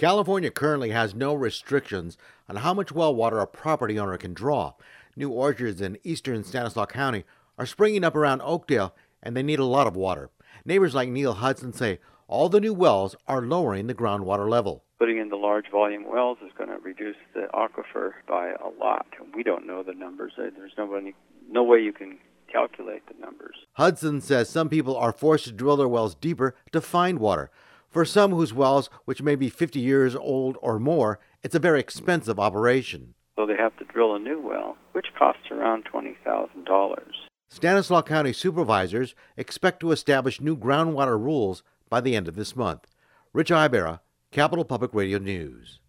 California currently has no restrictions on how much well water a property owner can draw. New orchards in eastern Stanislaus County are springing up around Oakdale, and they need a lot of water. Neighbors like Neil Hudson say all the new wells are lowering the groundwater level. Putting in the large volume wells is going to reduce the aquifer by a lot. We don't know the numbers. There's no way you can calculate the numbers. Hudson says some people are forced to drill their wells deeper to find water. For some whose wells, which may be 50 years old or more, it's a very expensive operation. So they have to drill a new well, which costs around $20,000. Stanislaus County supervisors expect to establish new groundwater rules by the end of this month. Rich Ibarra, Capital Public Radio News.